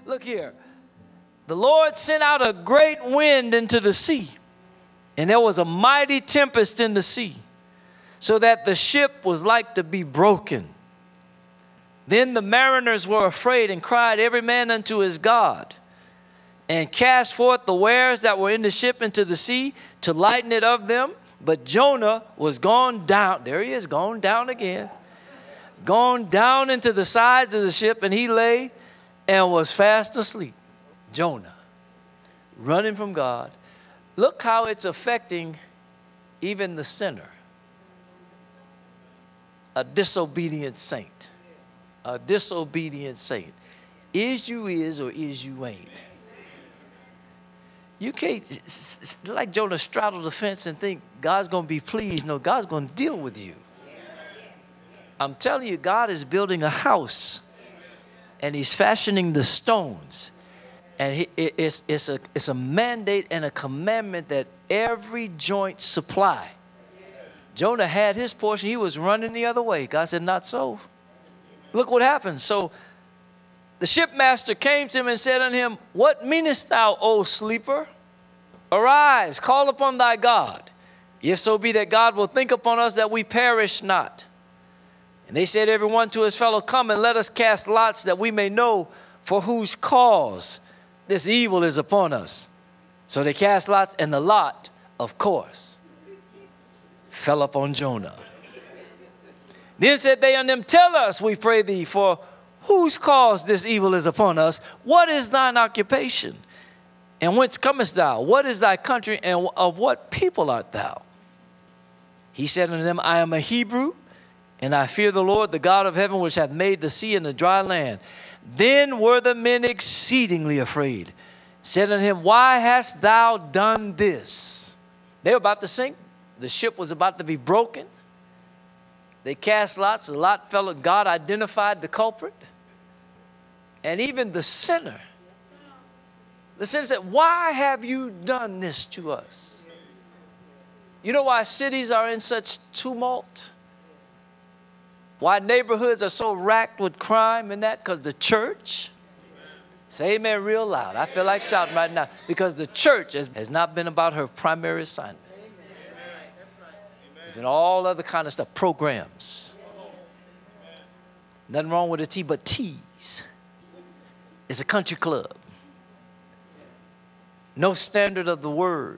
Look here. The Lord sent out a great wind into the sea, and there was a mighty tempest in the sea, so that the ship was like to be broken. Then the mariners were afraid and cried every man unto his God, and cast forth the wares that were in the ship into the sea to lighten it of them. But Jonah was gone down. There he is, gone down again. Gone down into the sides of the ship, and he lay and was fast asleep. Jonah, running from God. Look how it's affecting even the sinner. A disobedient saint. A disobedient saint. Is you is or is you ain't. You can't, like Jonah, straddle the fence and think God's going to be pleased. No, God's going to deal with you. I'm telling you, God is building a house, and he's fashioning the stones. And it's a mandate and a commandment that every joint supply. Jonah had his portion. He was running the other way. God said, not so. Look what happened. So the shipmaster came to him and said unto him, what meanest thou, O sleeper? Arise, call upon thy God, if so be that God will think upon us that we perish not. And they said every one to his fellow, come and let us cast lots that we may know for whose cause this evil is upon us. So they cast lots, and the lot, of course, fell upon Jonah. Then said they unto him, tell us, we pray thee, for whose cause this evil is upon us? What is thine occupation? And whence comest thou? What is thy country, and of what people art thou? He said unto them, I am a Hebrew, and I fear the Lord, the God of heaven, which hath made the sea and the dry land. Then were the men exceedingly afraid. Said unto him, why hast thou done this? They were about to sink. The ship was about to be broken. They cast lots. The lot fell. God identified the culprit. And even the sinner. The sinner said, why have you done this to us? You know why cities are in such tumult? Why neighborhoods are so racked with crime and that? Because the church, say amen real loud. I feel like shouting right now. Because the church has not been about her primary assignment. There's been all other kind of stuff, programs. Nothing wrong with a T but T's. It's a country club. No standard of the word.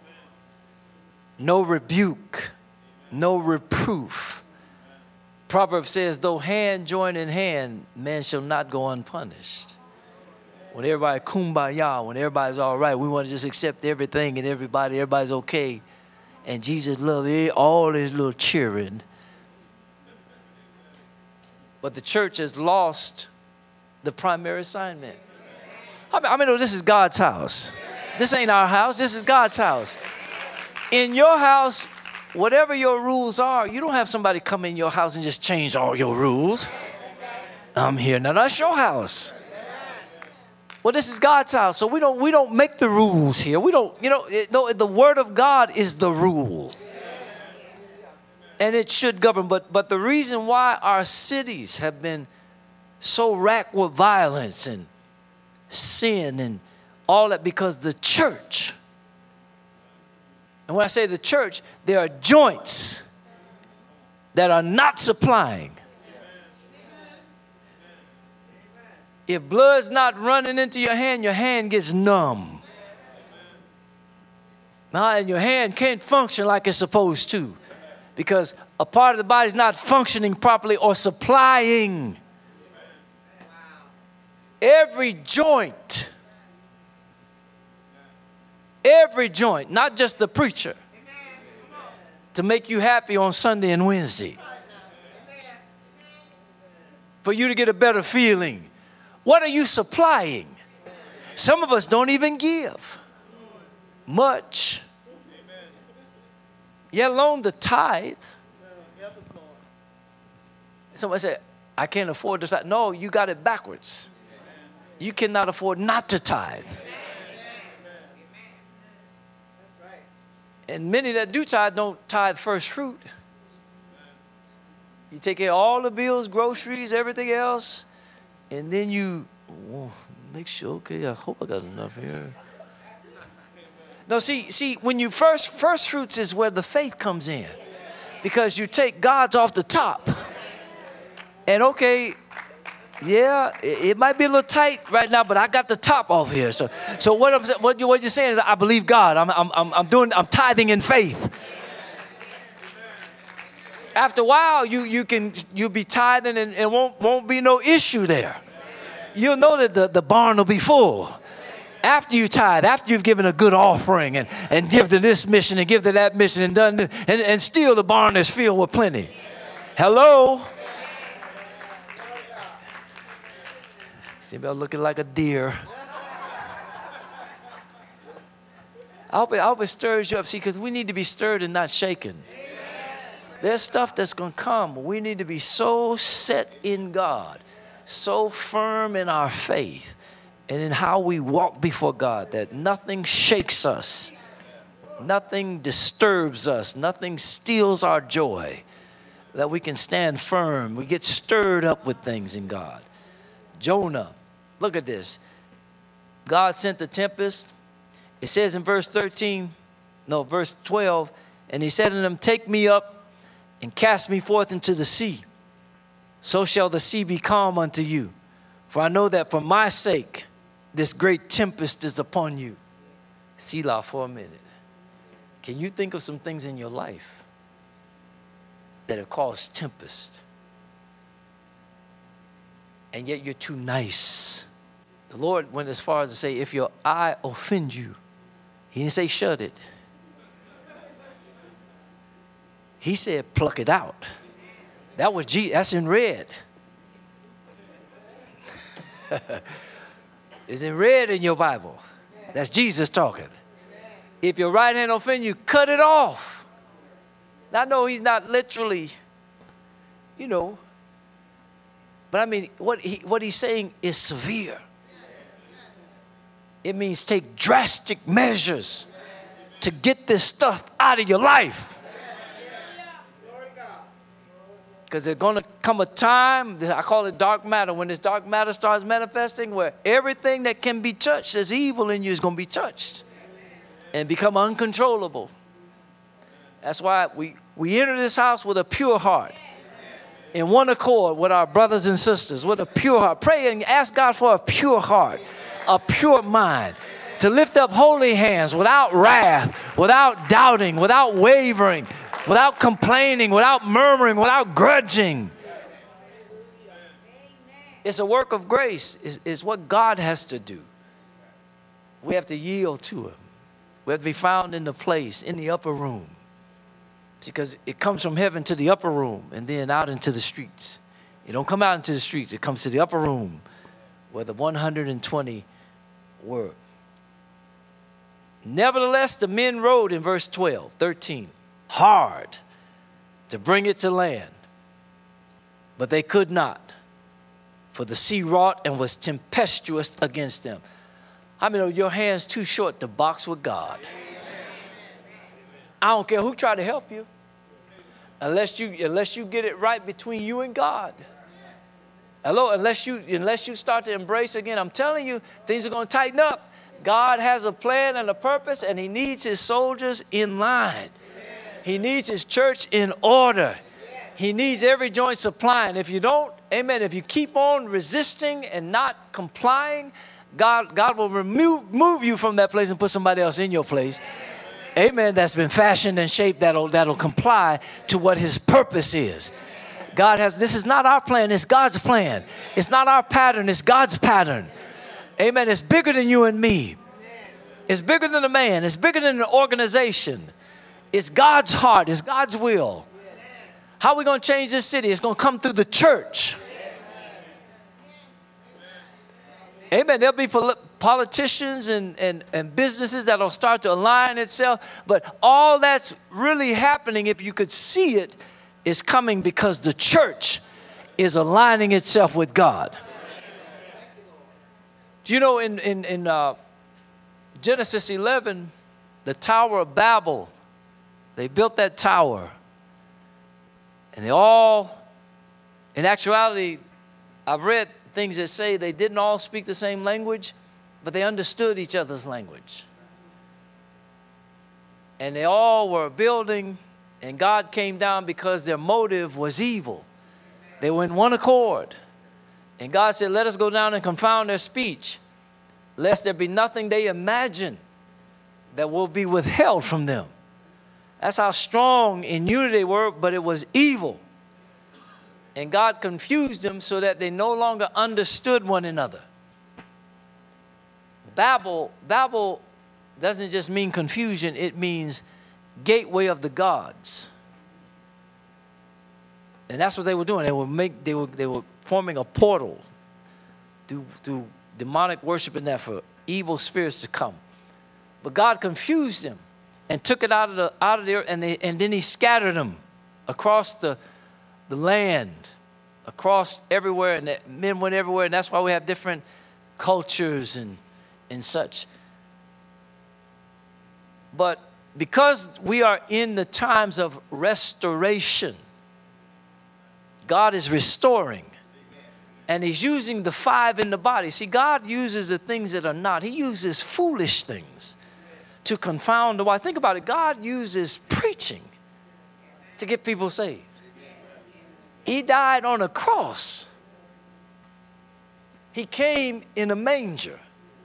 No rebuke. No reproof. Proverbs says, though hand join in hand, man shall not go unpunished. When everybody kumbaya, when everybody's all right, we want to just accept everything and everybody's okay. And Jesus loved all his little cheering. But the church has lost the primary assignment. I mean, this is God's house. This ain't our house. This is God's house. In your house, whatever your rules are, you don't have somebody come in your house and just change all your rules. I'm here. Now, that's your house. Well, this is God's house, so we don't make the rules here. We don't, the word of God is the rule. And it should govern. But the reason why our cities have been so racked with violence and sin and all that, because the church, and when I say the church, there are joints that are not supplying. If blood's not running into your hand gets numb. And your hand can't function like it's supposed to, because a part of the body is not functioning properly or supplying. Every joint, not just the preacher, to make you happy on Sunday and Wednesday, for you to get a better feeling. What are you supplying? Some of us don't even give much, yet alone the tithe. Somebody said, I can't afford to tithe. No, you got it backwards. You cannot afford not to tithe. And many that do tithe don't tithe first fruit. You take care of all the bills, groceries, everything else, and then you Make sure, okay, I hope I got enough here. No, see, when you first fruits is where the faith comes in. Because you take God's off the top. And okay, yeah, it might be a little tight right now, but I got the top off here. So what you're saying is I believe God. I'm tithing in faith. After a while, you'll be tithing and won't be no issue there. You'll know that the barn will be full. After you tithe, after you've given a good offering and give to this mission and give to that mission and done this, and still the barn is filled with plenty. Hello? See me looking like a deer. I hope it stirs you up. See, because we need to be stirred and not shaken. There's stuff that's going to come. We need to be so set in God, so firm in our faith, and in how we walk before God that nothing shakes us, nothing disturbs us, nothing steals our joy, that we can stand firm. We get stirred up with things in God. Jonah, look at this. God sent the tempest. It says in verse 12, and he said to them, take me up and cast me forth into the sea. So shall the sea be calm unto you. For I know that for my sake, this great tempest is upon you. Selah for a minute. Can you think of some things in your life that have caused tempest? And yet you're too nice. The Lord went as far as to say, if your eye offend you, he didn't say shut it. He said pluck it out. That was Jesus. That's in red. It's in red in your Bible. That's Jesus talking. If your right hand offend you, cut it off. Now, I know he's not literally, but I mean, what he's saying is severe. It means take drastic measures to get this stuff out of your life. Because there's going to come a time, I call it dark matter, when this dark matter starts manifesting, where everything that can be touched as evil in you is going to be touched and become uncontrollable. That's why we enter this house with a pure heart, in one accord with our brothers and sisters, with a pure heart. Pray and ask God for a pure heart, a pure mind, to lift up holy hands without wrath, without doubting, without wavering, without complaining, without murmuring, without grudging. It's a work of grace. It's what God has to do. We have to yield to him. We have to be found in the place, in the upper room. Because it comes from heaven to the upper room and then out into the streets. It don't come out into the streets. It comes to the upper room where the 120 were. Nevertheless, the men rowed in verse 13. Hard to bring it to land, but they could not, for the sea wrought and was tempestuous against them. How many know your hand's too short to box with God? I don't care who tried to help you, unless you get it right between you and God. Hello, unless you start to embrace again, I'm telling you, things are going to tighten up. God has a plan and a purpose, and he needs his soldiers in line. He needs his church in order. He needs every joint supplying. If you don't, amen, if you keep on resisting and not complying, God will move you from that place and put somebody else in your place. Amen, that's been fashioned and shaped that'll comply to what his purpose is. This is not our plan, it's God's plan. It's not our pattern, it's God's pattern. Amen, it's bigger than you and me. It's bigger than a man, it's bigger than an organization. It's God's heart. It's God's will. How are we going to change this city? It's going to come through the church. Amen. There'll be politicians and businesses that will start to align itself. But all that's really happening, if you could see it, is coming because the church is aligning itself with God. Do you know in Genesis 11, the Tower of Babel, they built that tower, and they all, in actuality, I've read things that say they didn't all speak the same language, but they understood each other's language. And they all were building, and God came down because their motive was evil. They were in one accord. And God said, let us go down and confound their speech, lest there be nothing they imagine that will be withheld from them. That's how strong in unity they were, but it was evil. And God confused them so that they no longer understood one another. Babel doesn't just mean confusion, it means gateway of the gods. And that's what they were doing. They were forming a portal through demonic worship and that for evil spirits to come. But God confused them and took it out of there, and then he scattered them across the land, across everywhere, and men went everywhere, and that's why we have different cultures and such. But because we are in the times of restoration, God is restoring. And he's using the five in the body. See, God uses the things that are not. He uses foolish things to confound the wise. Think about it. God uses preaching to get people saved. He died on a cross. He came in a manger.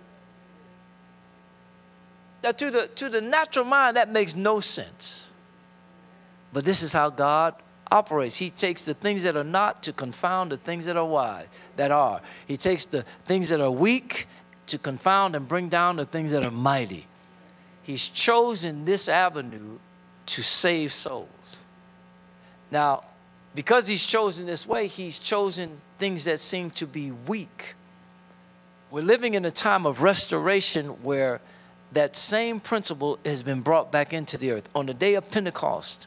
Now, to the natural mind, that makes no sense. But this is how God operates. He takes the things that are not to confound the things that are wise, that are. He takes the things that are weak to confound and bring down the things that are mighty. He's chosen this avenue to save souls. Now, because he's chosen this way, he's chosen things that seem to be weak. We're living in a time of restoration where that same principle has been brought back into the earth. On the day of Pentecost,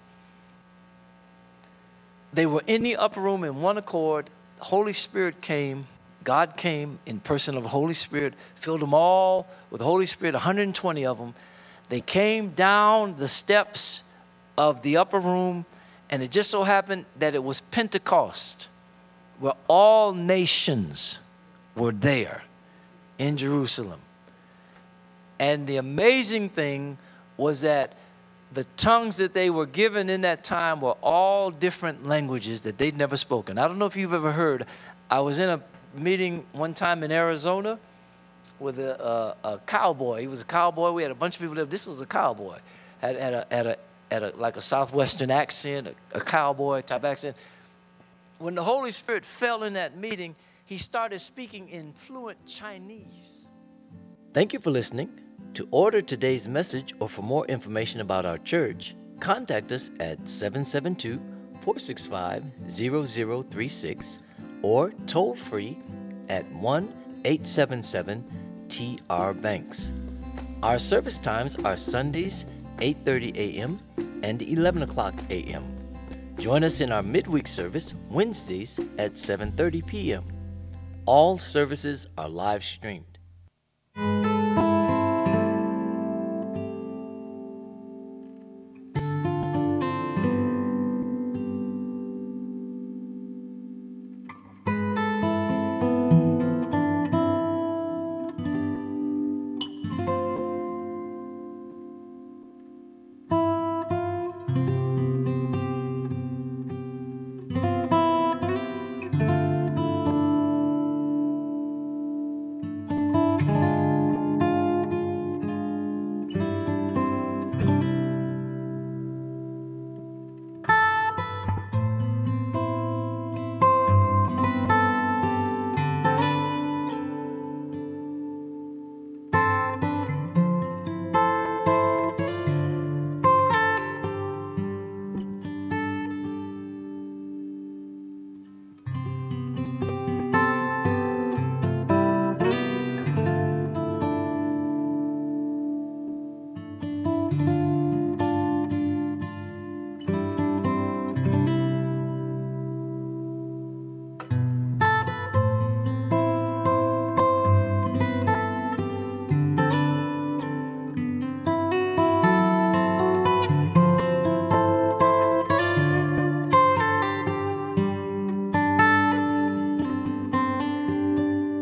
they were in the upper room in one accord. The Holy Spirit came. God came in person of the Holy Spirit, filled them all with the Holy Spirit, 120 of them. They came down the steps of the upper room, and it just so happened that it was Pentecost, where all nations were there in Jerusalem. And the amazing thing was that the tongues that they were given in that time were all different languages that they'd never spoken. I don't know if you've ever heard. I was in a meeting one time in Arizona with a cowboy. He was a cowboy. We had a bunch of people there. This was a cowboy. Had like a southwestern accent, a cowboy type accent. When the Holy Spirit fell in that meeting, he started speaking in fluent Chinese. Thank you for listening. To order today's message or for more information about our church, contact us at 772-465-0036 or toll free at 1-877-TR-BANKS. Our service times are Sundays 8:30 a.m. and 11 o'clock a.m. Join us in our midweek service Wednesdays at 7:30 p.m. All services are live streamed.